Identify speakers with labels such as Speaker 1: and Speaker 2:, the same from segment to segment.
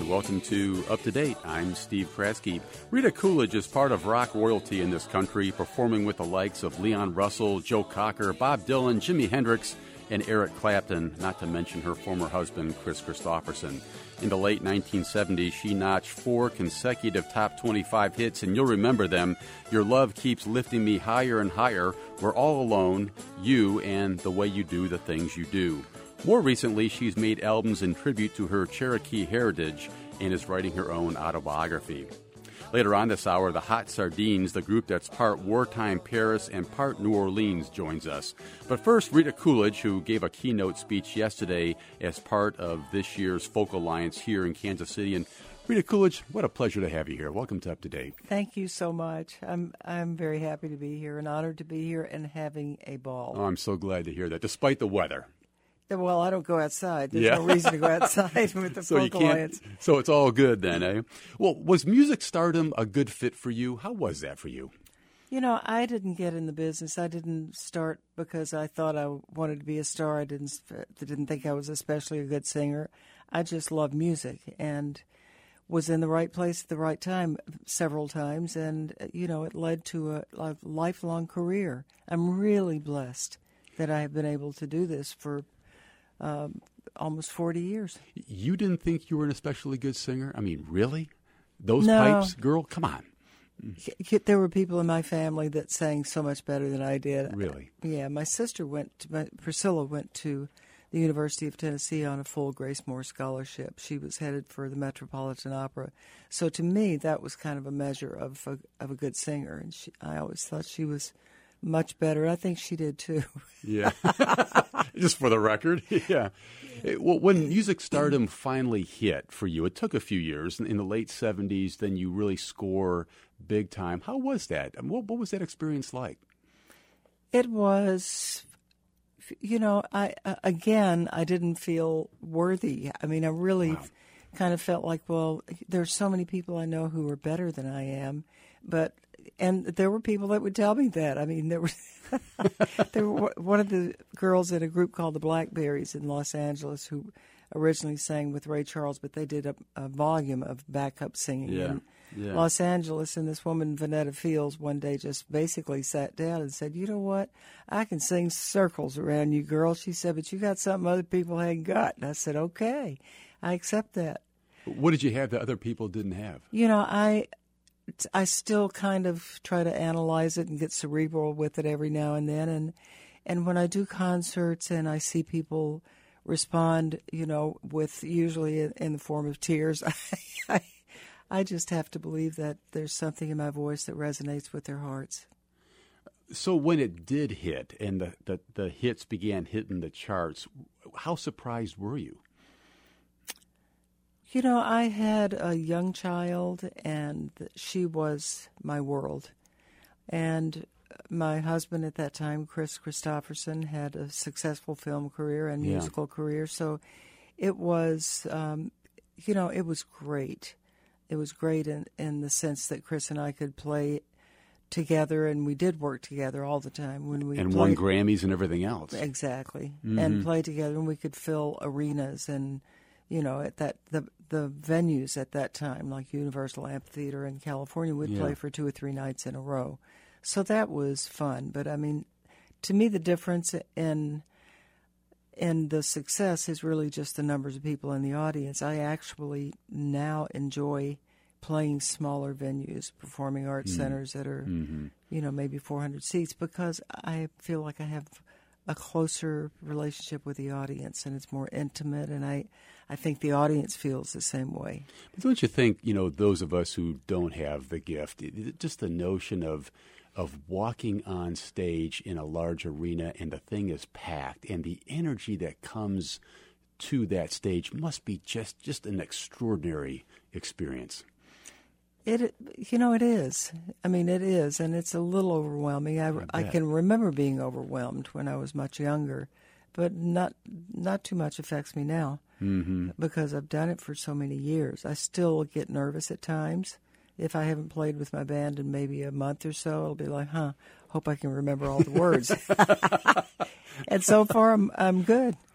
Speaker 1: and welcome to Up to Date. I'm Steve Kraske. Rita Coolidge is part of rock royalty in this country, performing with the likes of Leon Russell, Joe Cocker, Bob Dylan, Jimi Hendrix, and Eric Clapton, not to mention her former husband, Kris Kristofferson. In the late 1970s, she notched 4 consecutive top 25 hits, and you'll remember them. Your Love Keeps Lifting Me Higher and Higher, We're All Alone, You, and The Way You Do the Things You Do. More recently, she's made albums in tribute to her Cherokee heritage and is writing her own autobiography. Later on this hour, the Hot Sardines, the group that's part wartime Paris and part New Orleans, joins us. But first, Rita Coolidge, who gave a keynote speech yesterday as part of this year's Folk Alliance here in Kansas City. And Rita Coolidge, what a pleasure to have you here. Welcome to Up to Date.
Speaker 2: Thank you so much. I'm very happy to be here and honored to be here and having a ball.
Speaker 1: Oh, I'm so glad to hear that, despite the weather.
Speaker 2: Well, I don't go outside. There's no reason to go outside with the Folk Alliance.
Speaker 1: So it's all good then, eh? Well, was music stardom a good fit for you? How was that for you?
Speaker 2: You know, I didn't get in the business. I didn't start because I thought I wanted to be a star. I didn't think I was especially a good singer. I just loved music and was in the right place at the right time several times. And, you know, it led to a lifelong career. I'm really blessed that I have been able to do this for almost 40 years.
Speaker 1: You didn't think you were an especially good singer? I mean, really? Those
Speaker 2: No.
Speaker 1: pipes, girl? Come on.
Speaker 2: There were people in my family that sang so much better than I did.
Speaker 1: Really?
Speaker 2: Yeah, my sister Priscilla went to the University of Tennessee on a full Grace Moore scholarship. She was headed for the Metropolitan Opera. So to me, that was kind of a measure of a good singer. And I always thought she was much better. I think she did too.
Speaker 1: Yeah. Just for the record. Yeah. Well, when music stardom finally hit for you, it took a few years. In the late 70s, then you really score big time. How was that? What was that experience like?
Speaker 2: It was, you know, I didn't feel worthy. I mean, I really kind of felt like, well, there's so many people I know who are better than I am, and there were people that would tell me that. I mean, there were one of the girls in a group called the Blackberries in Los Angeles who originally sang with Ray Charles, but they did a volume of backup singing in Los Angeles. And this woman, Vanetta Fields, one day just basically sat down and said, "You know what? I can sing circles around you, girl." She said, "But you got something other people hadn't got." And I said, "Okay, I accept that."
Speaker 1: What did you have that other people didn't have?
Speaker 2: You know, I still kind of try to analyze it and get cerebral with it every now and then. And when I do concerts and I see people respond, you know, with usually in the form of tears, I just have to believe that there's something in my voice that resonates with their hearts.
Speaker 1: So when it did hit and the hits began hitting the charts, how surprised were you?
Speaker 2: You know, I had a young child, and she was my world. And my husband at that time, Kris Kristofferson, had a successful film career and musical career. So it was, you know, it was great. It was great in the sense that Kris and I could play together, and we did work together all the time. When we
Speaker 1: won Grammys and everything else.
Speaker 2: Exactly. Mm-hmm. And play together, and we could fill arenas and, you know, at the venues at that time, like Universal Amphitheater in California, we'd play for 2 or 3 nights in a row. So that was fun. But, I mean, to me, the difference in the success is really just the numbers of people in the audience. I actually now enjoy playing smaller venues, performing arts centers that are, you know, maybe 400 seats, because I feel like I have a closer relationship with the audience, and it's more intimate, and I think the audience feels the same way.
Speaker 1: But don't you think, you know, those of us who don't have the gift, just the notion of walking on stage in a large arena and the thing is packed, and the energy that comes to that stage must be just an extraordinary experience.
Speaker 2: You know, it is. I mean, it is, and it's a little overwhelming. I can remember being overwhelmed when I was much younger, but not too much affects me now because I've done it for so many years. I still get nervous at times. If I haven't played with my band in maybe a month or so, it'll be like, hope I can remember all the words. And so far, I'm good.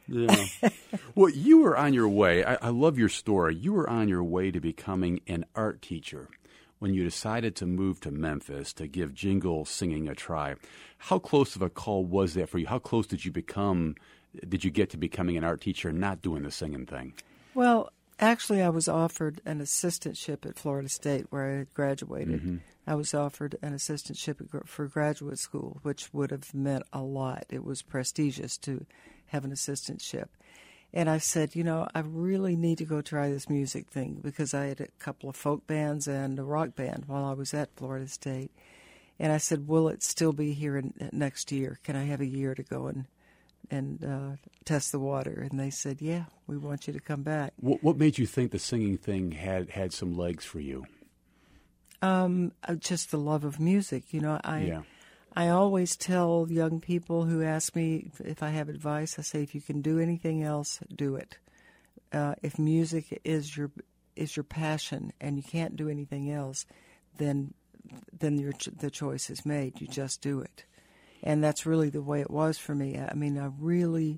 Speaker 1: Yeah. Well, you were on your way. I love your story. You were on your way to becoming an art teacher when you decided to move to Memphis to give jingle singing a try. How close of a call was that for you? How close did you get to becoming an art teacher and not doing the singing thing?
Speaker 2: Well, actually, I was offered an assistantship at Florida State where I had graduated. Mm-hmm. I was offered an assistantship for graduate school, which would have meant a lot. It was prestigious to have an assistantship. And I said, I really need to go try this music thing because I had a couple of folk bands and a rock band while I was at Florida State. And I said, will it still be here next year? Can I have a year to go and test the water? And they said, yeah, we want you to come back.
Speaker 1: What made you think the singing thing had some legs for you?
Speaker 2: Just the love of music. I always tell young people who ask me if I have advice, I say, if you can do anything else, do it. If music is your passion and you can't do anything else, then the choice is made. You just do it. And that's really the way it was for me. I mean, I really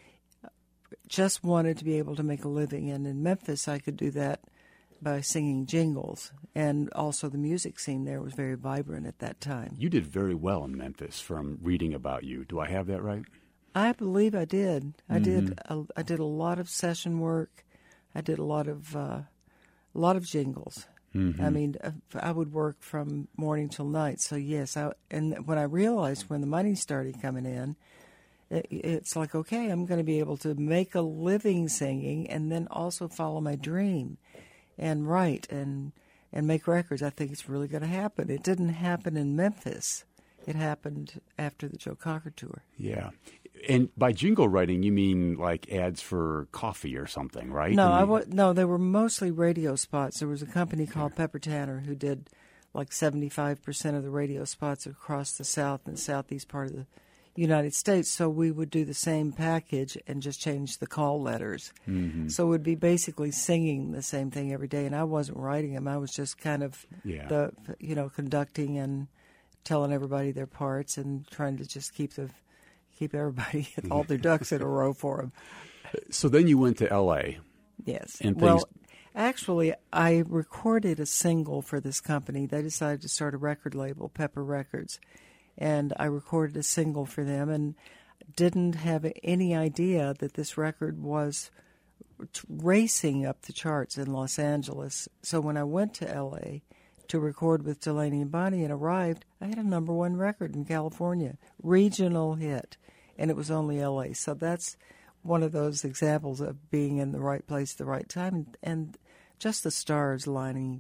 Speaker 2: just wanted to be able to make a living. And in Memphis, I could do that by singing jingles. And also the music scene there was very vibrant at that time.
Speaker 1: You did very well in Memphis from reading about you. Do I have that right?
Speaker 2: I believe I did. I did a lot of session work. I did a lot of jingles. Mm-hmm. I mean, I would work from morning till night. So yes, and when I realized when the money started coming in, it's like, okay, I'm going to be able to make a living singing and then also follow my dream and write and make records. I think it's really going to happen. It didn't happen in Memphis. It happened after the Joe Cocker tour.
Speaker 1: Yeah. And by jingle writing, you mean like ads for coffee or something, right?
Speaker 2: No, they were mostly radio spots. There was a company called Pepper Tanner who did like 75% of the radio spots across the South and Southeast part of the United States. So we would do the same package and just change the call letters. Mm-hmm. So it would be basically singing the same thing every day. And I wasn't writing them. I was just kind of conducting and telling everybody their parts and trying to just keep everybody, all their ducks in a row for them.
Speaker 1: So then you went to L.A.
Speaker 2: Yes. Well, actually, I recorded a single for this company. They decided to start a record label, Pepper Records. And I recorded a single for them and didn't have any idea that this record was racing up the charts in Los Angeles. So when I went to L.A. to record with Delaney and Bonnie and arrived, I had a #1 record in California, regional hit, and it was only L.A. So that's one of those examples of being in the right place at the right time and just the stars lining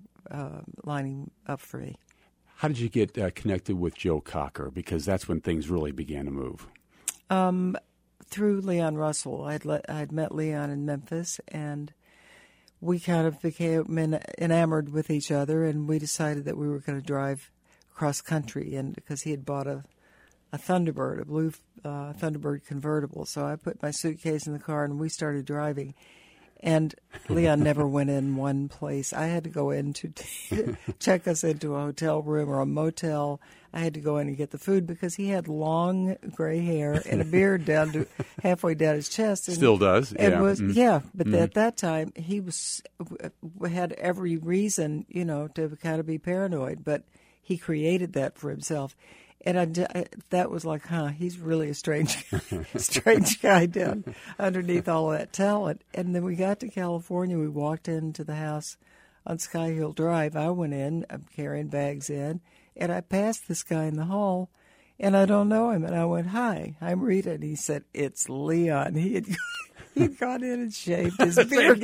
Speaker 2: up for me.
Speaker 1: How did you get connected with Joe Cocker? Because that's when things really began to move.
Speaker 2: Through Leon Russell. I'd met Leon in Memphis, and we kind of became enamored with each other, and we decided that we were going to drive cross country, and because he had bought a Thunderbird, a blue Thunderbird convertible. So I put my suitcase in the car, and we started driving. And Leon never went in one place. I had to go in to check us into a hotel room or a motel. I had to go in and get the food because he had long gray hair and a beard down to halfway down his chest. And,
Speaker 1: still does, yeah.
Speaker 2: But at that time he had every reason, to kind of be paranoid. But he created that for himself. And that was like, he's really a strange guy down underneath all that talent. And then we got to California. We walked into the house on Sky Hill Drive. I went in, I'm carrying bags in, and I passed this guy in the hall, and I don't know him. And I went, "Hi, I'm Rita." And he said, "It's Leon." He'd gone in and shaved his beard.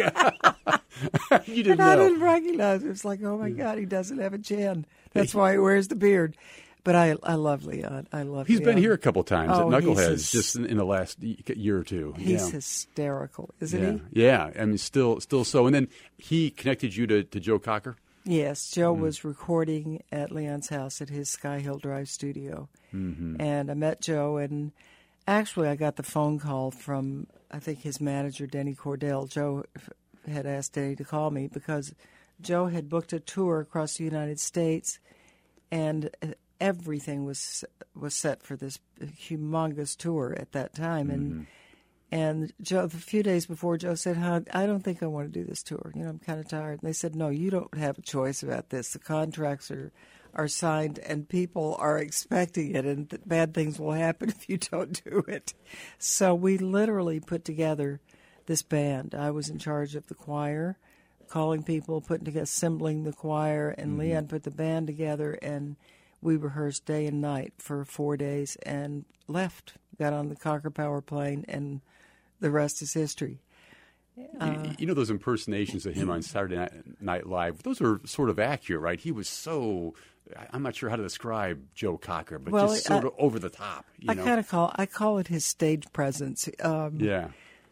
Speaker 1: You didn't
Speaker 2: know. I didn't recognize him. It's like, oh, my God, he doesn't have a chin. That's why he wears the beard. But I love Leon.
Speaker 1: He's been here a couple times at Knuckleheads just in the last year or two.
Speaker 2: He's hysterical, isn't
Speaker 1: he? Yeah, I mean, still so. And then he connected you to Joe Cocker?
Speaker 2: Yes, Joe was recording at Leon's house at his Sky Hill Drive studio. Mm-hmm. And I met Joe, and actually I got the phone call from, I think, his manager, Denny Cordell. Joe had asked Denny to call me because Joe had booked a tour across the United States, and everything was set for this humongous tour at that time, And Joe, a few days before, Joe said, I don't think I want to do this tour. I'm kind of tired. And they said, no, you don't have a choice about this. The contracts are signed, and people are expecting it, and bad things will happen if you don't do it. So we literally put together this band. I was in charge of the choir, calling people, assembling the choir, and Leon put the band together, and we rehearsed day and night for 4 days and left, got on the Cocker Power plane, and the rest is history.
Speaker 1: Those impersonations of him on Saturday Night Live, those are sort of accurate, right? He was so, I'm not sure how to describe Joe Cocker, but just sort of over the top.
Speaker 2: I call it his stage presence.
Speaker 1: Yeah.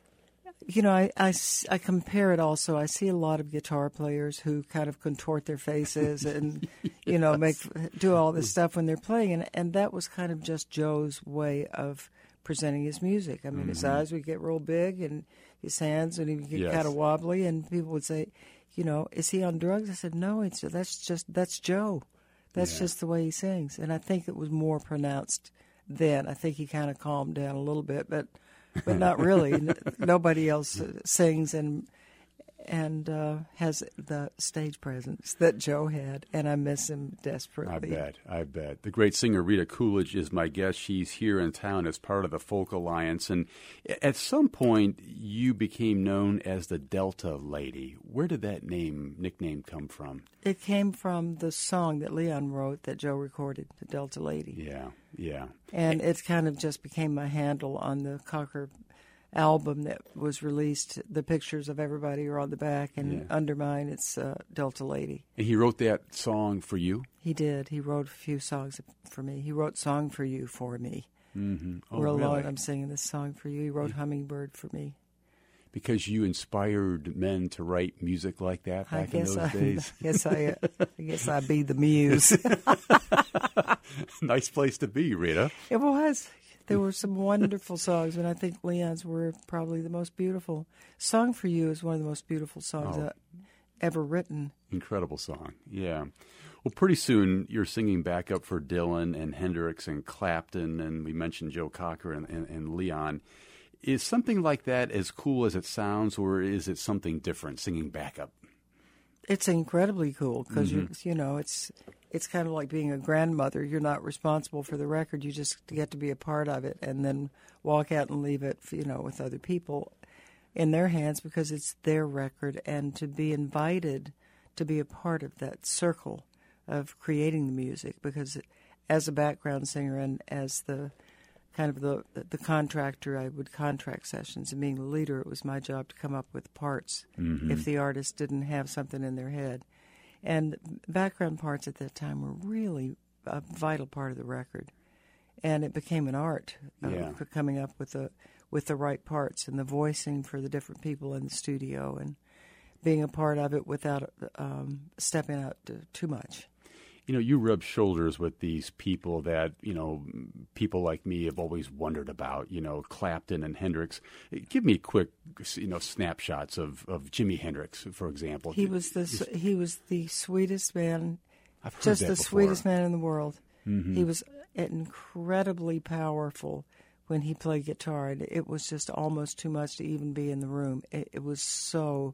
Speaker 2: I compare it also. I see a lot of guitar players who kind of contort their faces and, yes. do all this stuff when they're playing. And that was kind of just Joe's way of presenting his music. I mean, his eyes would get real big and his hands and he would get kind of wobbly. And people would say, is he on drugs? I said, no, that's Joe. That's just the way he sings. And I think it was more pronounced then. I think he kind of calmed down a little bit, but not really. Nobody else sings and has the stage presence that Joe had, and I miss him desperately.
Speaker 1: I bet. The great singer Rita Coolidge is my guest. She's here in town as part of the Folk Alliance, and at some point you became known as the Delta Lady. Where did that nickname come from?
Speaker 2: It came from the song that Leon wrote that Joe recorded, the Delta Lady.
Speaker 1: Yeah.
Speaker 2: And it kind of just became my handle on the Cocker album that was released. The pictures of everybody are on the back, and under mine it's Delta Lady.
Speaker 1: And he wrote that song for you?
Speaker 2: He did. He wrote a few songs for me. He wrote Song for You for me.
Speaker 1: Mm-hmm. Oh,
Speaker 2: We're alone.
Speaker 1: really?
Speaker 2: I'm singing this song for you. He wrote Hummingbird for me.
Speaker 1: Because you inspired men to write music like that back in those days?
Speaker 2: I guess I'd be the muse.
Speaker 1: Nice place to be, Rita.
Speaker 2: It was. There were some wonderful songs, and I think Leon's were probably the most beautiful. Song for You is one of the most beautiful songs ever written.
Speaker 1: Incredible song, yeah. Well, pretty soon you're singing back up for Dylan and Hendrix and Clapton, and we mentioned Joe Cocker and Leon. Is something like that as cool as it sounds, or is it something different, singing backup?
Speaker 2: It's incredibly cool because, it's kind of like being a grandmother. You're not responsible for the record. You just get to be a part of it and then walk out and leave it, with other people in their hands because it's their record, and to be invited to be a part of that circle of creating the music, because as a background singer and as the kind of the contractor, I would contract sessions, and being the leader, it was my job to come up with parts if the artist didn't have something in their head. And background parts at that time were really a vital part of the record, and it became an art for coming up with the right parts and the voicing for the different people in the studio and being a part of it without stepping out too much.
Speaker 1: You rub shoulders with these people that, people like me have always wondered about, Clapton and Hendrix. Give me quick, snapshots of Jimi Hendrix, for example.
Speaker 2: He was the sweetest man,
Speaker 1: I've heard
Speaker 2: just
Speaker 1: that
Speaker 2: the
Speaker 1: before.
Speaker 2: sweetest man in the world.
Speaker 1: Mm-hmm.
Speaker 2: He was incredibly powerful when he played guitar, and it was just almost too much to even be in the room. It was so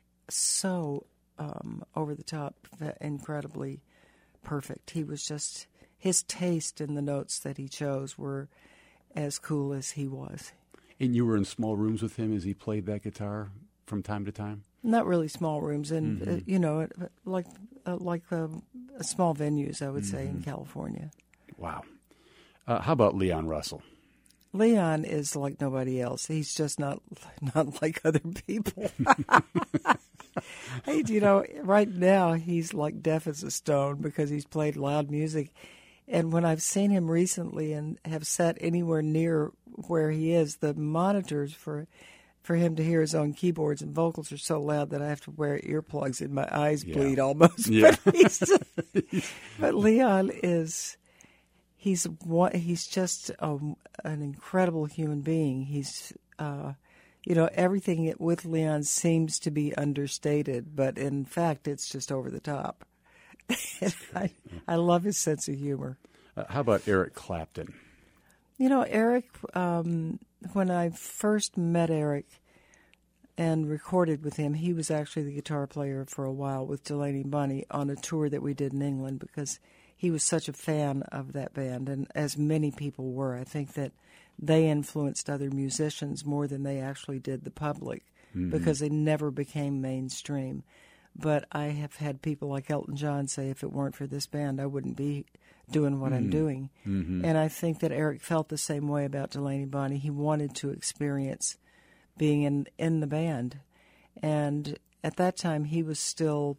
Speaker 2: over the top, incredibly perfect. He was just, his taste in the notes that he chose were as cool as he was.
Speaker 1: And you were in small rooms with him as he played that guitar from time to time?
Speaker 2: Not really small rooms, and like small venues, I would say, in California.
Speaker 1: Wow. How about Leon Russell?
Speaker 2: Leon is like nobody else. He's just not like other people. Hey, right now he's like deaf as a stone because he's played loud music. And when I've seen him recently and have sat anywhere near where he is, the monitors for him to hear his own keyboards and vocals are so loud that I have to wear earplugs and my eyes bleed almost.
Speaker 1: Yeah.
Speaker 2: But Leon is... He's just an incredible human being. He's, everything with Leon seems to be understated, but in fact, it's just over the top. I love his sense of humor.
Speaker 1: How about Eric Clapton?
Speaker 2: Eric, when I first met Eric and recorded with him, he was actually the guitar player for a while with Delaney Bunny on a tour that we did in England because he was such a fan of that band, and as many people were. I think that they influenced other musicians more than they actually did the public because they never became mainstream. But I have had people like Elton John say, if it weren't for this band, I wouldn't be doing what I'm doing. And I think that Eric felt the same way about Delaney Bunny. He wanted to experience being in the band. And at that time, he was still,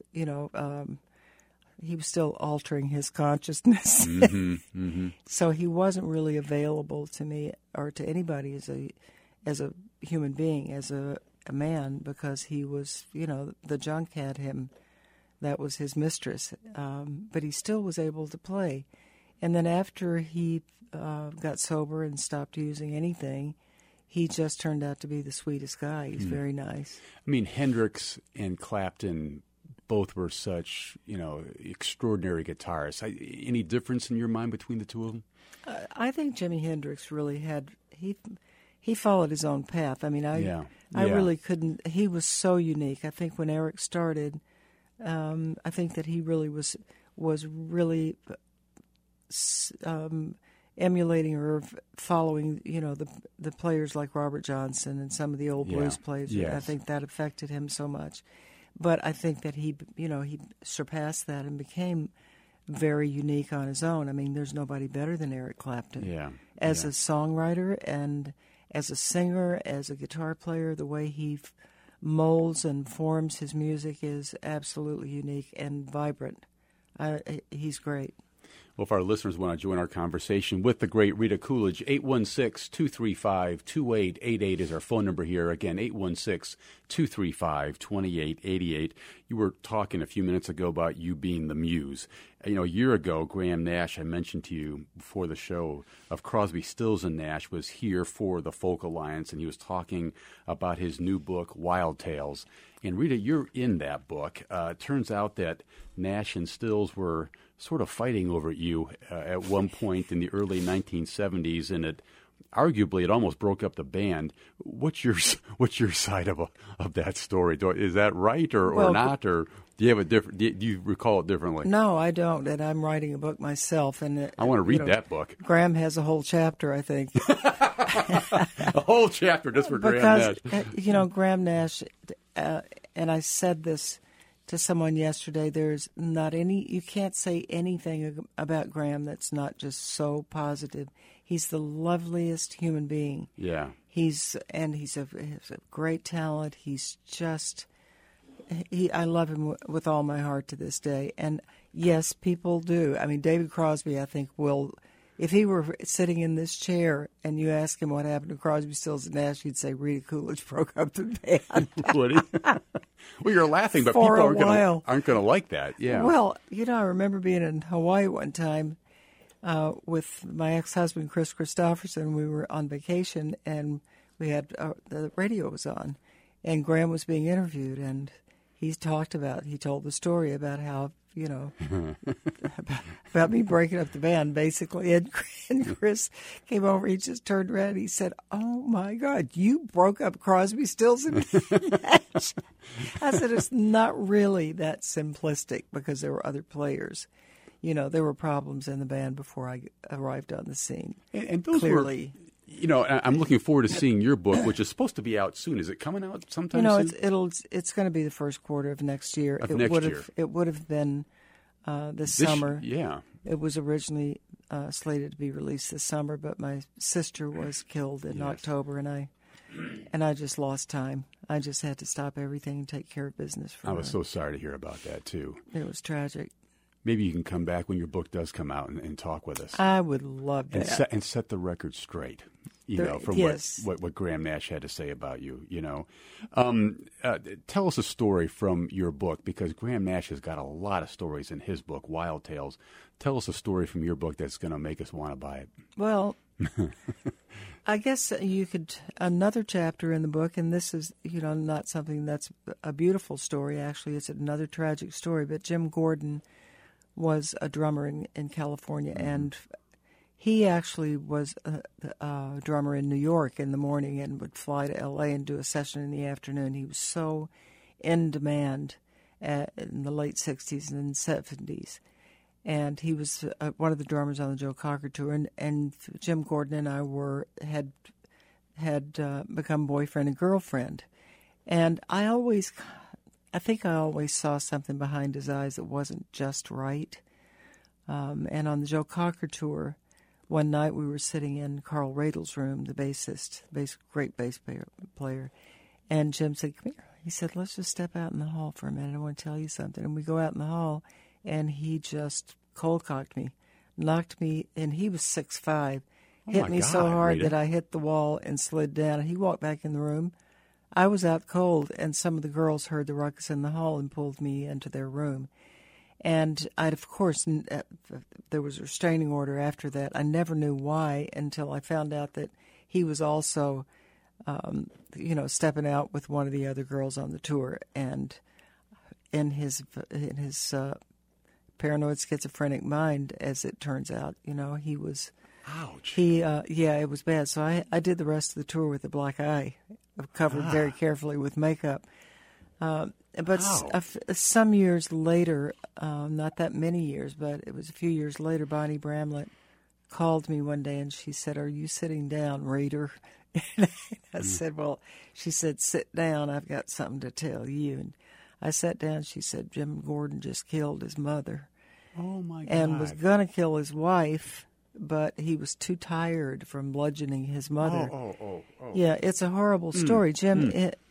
Speaker 2: he was still altering his consciousness. So he wasn't really available to me or to anybody as a human being, as a man, because he was, the junk had him. That was his mistress. But he still was able to play. And then after he got sober and stopped using anything, he just turned out to be the sweetest guy. He's very nice.
Speaker 1: I mean, Hendrix and Clapton both were such, extraordinary guitarists. Any difference in your mind between the two of them?
Speaker 2: I think Jimi Hendrix really had he followed his own path. I mean, I really couldn't. He was so unique. I think when Eric started, I think that he really was really emulating or following, the players like Robert Johnson and some of the old blues players.
Speaker 1: Yes.
Speaker 2: I think that affected him so much. But I think that he surpassed that and became very unique on his own. I mean, there's nobody better than Eric Clapton. As a songwriter and as a singer, as a guitar player, the way he molds and forms his music is absolutely unique and vibrant. He's great.
Speaker 1: Well, if our listeners want to join our conversation with the great Rita Coolidge, 816-235-2888 is our phone number here. Again, 816-235-2888. You were talking a few minutes ago about you being the muse. A year ago, Graham Nash, I mentioned to you before the show, of Crosby, Stills, and Nash, was here for the Folk Alliance, and he was talking about his new book, Wild Tales. And Rita, you're in that book. It turns out that Nash and Stills were sort of fighting over you at one point in the early 1970s, and it almost broke up the band. What's your side of that story? Is that right or not, or do you have a different? Do you recall it differently?
Speaker 2: No, I don't, and I'm writing a book myself, and
Speaker 1: I want to read that book.
Speaker 2: Graham has a whole chapter, I think.
Speaker 1: A whole chapter just for Graham Nash.
Speaker 2: Graham Nash, and I said this to someone yesterday, you can't say anything about Graham that's not just so positive. He's the loveliest human being.
Speaker 1: Yeah.
Speaker 2: He's a great talent. I love him with all my heart to this day. And yes, people do. I mean, David Crosby, I think, will, if he were sitting in this chair and you ask him what happened to Crosby, Stills, and Nash, he'd say Rita Coolidge broke up the band.
Speaker 1: Would he? Well, you're laughing, but
Speaker 2: For
Speaker 1: people aren't going to like that. Yeah.
Speaker 2: Well, I remember being in Hawaii one time with my ex-husband, Chris Christopherson. We were on vacation, and we had the radio was on, and Graham was being interviewed, and he told the story about how, about me breaking up the band, basically. And Chris came over, he just turned around, he said, "Oh, my God, you broke up Crosby, Stills, and Nash." I said, it's not really that simplistic because there were other players. There were problems in the band before I arrived on the scene.
Speaker 1: And those
Speaker 2: clearly.
Speaker 1: I'm looking forward to seeing your book, which is supposed to be out soon. Is it coming out sometime soon?
Speaker 2: It's going to be the first quarter of next year. It would have been this summer.
Speaker 1: Yeah.
Speaker 2: It was originally slated to be released this summer, but my sister was killed in October, and I just lost time. I just had to stop everything and take care of business for her.
Speaker 1: I was so sorry to hear about that, too.
Speaker 2: It was tragic.
Speaker 1: Maybe you can come back when your book does come out and talk with us.
Speaker 2: I would love that.
Speaker 1: And set the record straight, from what Graham Nash had to say about you, Tell us a story from your book, because Graham Nash has got a lot of stories in his book, Wild Tales. Tell us a story from your book that's going to make us want to buy it.
Speaker 2: Well, I guess another chapter in the book, and this is, not something that's a beautiful story, actually. It's another tragic story, but Jim Gordon was a drummer in California, and He actually was a drummer in New York in the morning and would fly to L.A. and do a session in the afternoon. He was so in demand in the late 60s and 70s. And he was one of the drummers on the Joe Cocker tour. And Jim Gordon and I had become boyfriend and girlfriend. And I think I always saw something behind his eyes that wasn't just right. And on the Joe Cocker tour, one night we were sitting in Carl Radel's room, the bassist, great bass player, and Jim said, "Come here." He said, "Let's just step out in the hall for a minute. I want to tell you something." And we go out in the hall, and he just cold-cocked me, knocked me, and he was 6'5", hit me so hard that I hit the wall and slid down. And he walked back in the room. I was out cold, and some of the girls heard the ruckus in the hall and pulled me into their room. And I'd, of course, there was a restraining order after that. I never knew why until I found out that he was also, stepping out with one of the other girls on the tour. And in his paranoid schizophrenic mind, as it turns out, he was.
Speaker 1: Ouch.
Speaker 2: It was bad. So I did the rest of the tour with a black eye, covered very carefully with makeup. But some years later, not that many years, but it was a few years later, Bonnie Bramlett called me one day and she said, "Are you sitting down, reader?" And I said, "Well," she said, "sit down. I've got something to tell you." And I sat down. She said, "Jim Gordon just killed his mother."
Speaker 1: Oh, my God.
Speaker 2: And was going to kill his wife, but he was too tired from bludgeoning his mother.
Speaker 1: Oh.
Speaker 2: Yeah, it's a horrible story. Jim,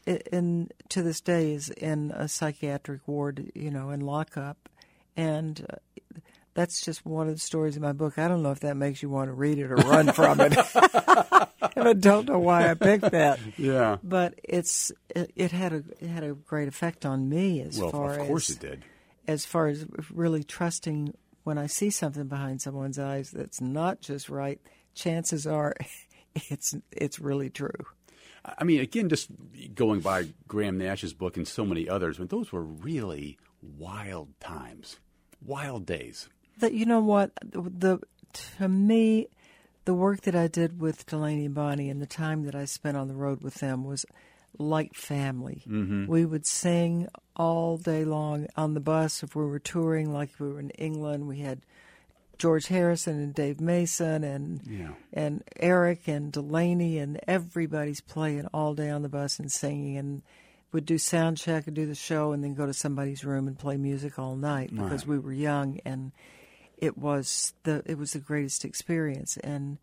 Speaker 2: to this day, is in a psychiatric ward, in lockup. And that's just one of the stories in my book. I don't know if that makes you want to read it or run from it. And I don't know why I picked that.
Speaker 1: Yeah.
Speaker 2: But it had a great effect on me
Speaker 1: of course it did.
Speaker 2: As far as really trusting when I see something behind someone's eyes that's not just right, chances are it's really true.
Speaker 1: I mean, again, just going by Graham Nash's book and so many others, those were really wild times, wild days.
Speaker 2: You know what? To me, the work that I did with Delaney and Bonnie and the time that I spent on the road with them was like family. Mm-hmm. We would sing all day long on the bus if we were touring, like we were in England. We had George Harrison and Dave Mason and Eric and Delaney, and everybody's playing all day on the bus and singing, and we'd do sound check and do the show and then go to somebody's room and play music all night because we were young, and it was the greatest experience. And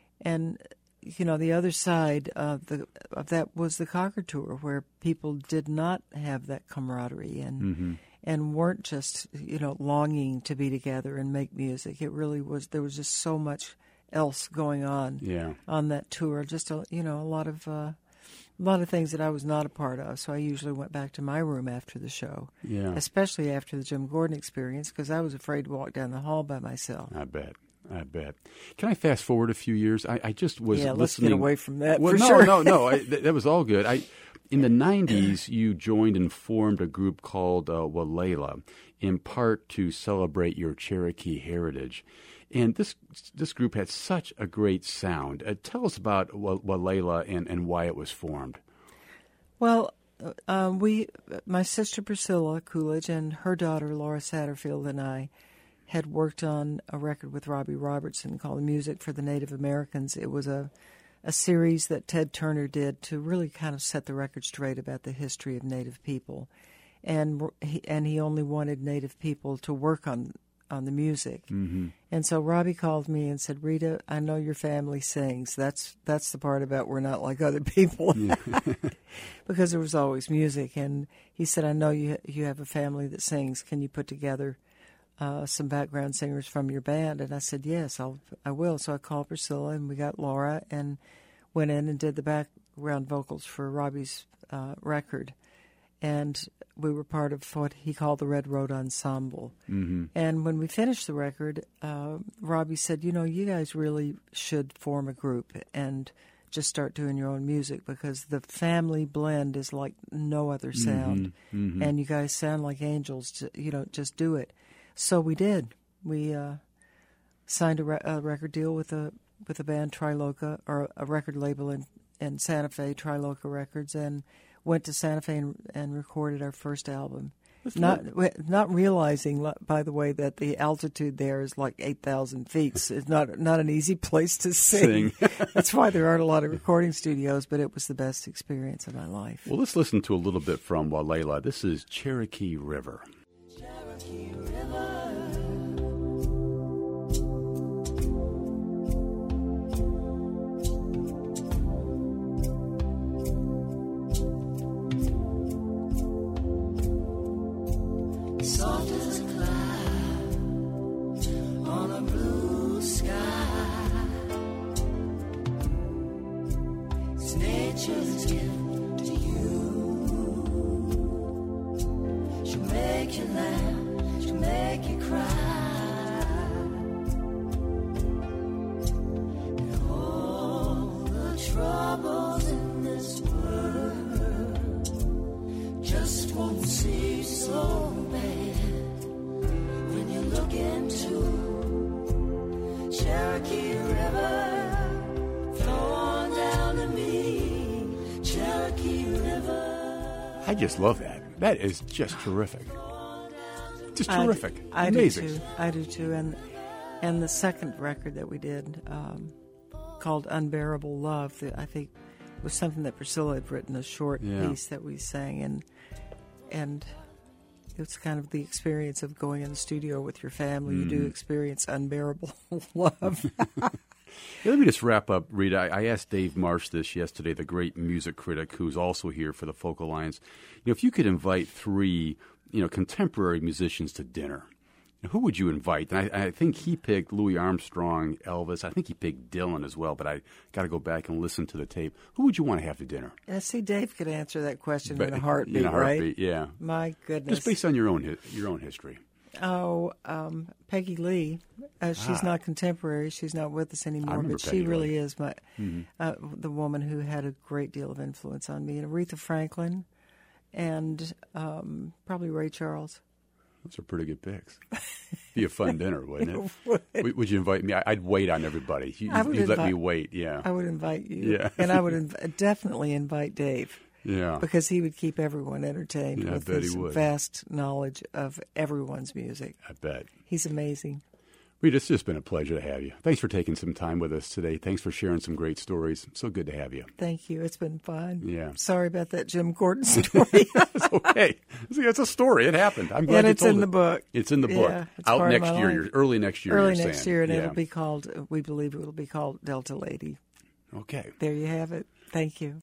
Speaker 2: the other side of that was the Cocker tour, where people did not have that camaraderie and weren't just longing to be together and make music. It really was. There was just so much else going on on that tour. Just a lot of things that I was not a part of. So I usually went back to my room after the show, especially after the Jim Gordon experience, because I was afraid to walk down the hall by myself.
Speaker 1: I bet. Can I fast forward a few years? I just was listening.
Speaker 2: Let's get away from that.
Speaker 1: Well,
Speaker 2: sure.
Speaker 1: No. That was all good. In the 90s, you joined and formed a group called Walela, in part to celebrate your Cherokee heritage. And this group had such a great sound. Tell us about Walela and why it was formed.
Speaker 2: Well, my sister Priscilla Coolidge and her daughter Laura Satterfield and I had worked on a record with Robbie Robertson called Music for the Native Americans. It was a series that Ted Turner did to really kind of set the record straight about the history of Native people. And he only wanted Native people to work on the music. Mm-hmm. And so Robbie called me and said, "Rita, I know your family sings. That's the part about we're not like other people." Yeah. Because there was always music. And he said, "I know you have a family that sings. Can you put together some background singers from your band?" And I said, "Yes, I will." So I called Priscilla, and we got Laura, and went in and did the background vocals for Robbie's record. And we were part of what he called the Red Road Ensemble. Mm-hmm. And when we finished the record, Robbie said, "You guys really should form a group and just start doing your own music, because the family blend is like no other sound. Mm-hmm. And you guys sound like angels. Just do it." So we did. We signed a record deal with a band Triloca, or a record label in Santa Fe, Triloca Records, and went to Santa Fe and recorded our first album. Not realizing, by the way, that the altitude there is like 8,000 feet. So it's not an easy place to sing. That's why there aren't a lot of recording studios, but it was the best experience of my life.
Speaker 1: Well, let's listen to a little bit from Walela. This is Cherokee River.
Speaker 3: Cherokee River. Soft as a cloud on a blue sky. It's nature's gift to you. She'll make you laugh, she'll make you cry. And all the troubles in this world just won't seem so look into Cherokee River, flow on down to me, Cherokee River.
Speaker 1: I just love that. That is just terrific. Just terrific. Amazing.
Speaker 2: I do too. And the second record that we did, called Unbearable Love, that I think was something that Priscilla had written, a short piece that we sang, and it's kind of the experience of going in the studio with your family. You do experience unbearable love.
Speaker 1: Let me just wrap up, Rita. I asked Dave Marsh this yesterday, the great music critic who's also here for the Folk Alliance. If you could invite three, contemporary musicians to dinner, who would you invite? And I think he picked Louis Armstrong, Elvis. I think he picked Dylan as well, but I got to go back and listen to the tape. Who would you want to have to dinner?
Speaker 2: I see Dave could answer that question in a heartbeat, right?
Speaker 1: Yeah.
Speaker 2: My goodness.
Speaker 1: Just based on your own history.
Speaker 2: Oh, Peggy Lee. She's not contemporary. She's not with us anymore, but
Speaker 1: Peggy
Speaker 2: she really
Speaker 1: Lee.
Speaker 2: is the woman who had a great deal of influence on me. And Aretha Franklin, and probably Ray Charles.
Speaker 1: Those are pretty good picks. Be a fun dinner, wouldn't it? Would you invite me? I'd wait on everybody. You'd let me wait, yeah.
Speaker 2: I would invite you.
Speaker 1: Yeah.
Speaker 2: And I would definitely invite Dave.
Speaker 1: Yeah.
Speaker 2: Because he would keep everyone entertained with his
Speaker 1: he would.
Speaker 2: vast knowledge of everyone's music.
Speaker 1: I bet.
Speaker 2: He's amazing.
Speaker 1: Rita, it's just been a pleasure to have you. Thanks for taking some time with us today. Thanks for sharing some great stories. So good to have you.
Speaker 2: Thank you. It's been fun.
Speaker 1: Yeah.
Speaker 2: Sorry about that Jim Gordon story.
Speaker 1: It's okay. It's a story. It happened. I'm glad
Speaker 2: and
Speaker 1: you
Speaker 2: it's
Speaker 1: told
Speaker 2: in
Speaker 1: it.
Speaker 2: The book.
Speaker 1: It's in the book.
Speaker 2: Yeah, it's
Speaker 1: out
Speaker 2: part
Speaker 1: next
Speaker 2: of my
Speaker 1: year.
Speaker 2: life.
Speaker 1: Early next year.
Speaker 2: Early
Speaker 1: you're
Speaker 2: next
Speaker 1: saying.
Speaker 2: year, and it'll be called, we believe it will be called Delta Lady.
Speaker 1: Okay.
Speaker 2: There you have it. Thank you.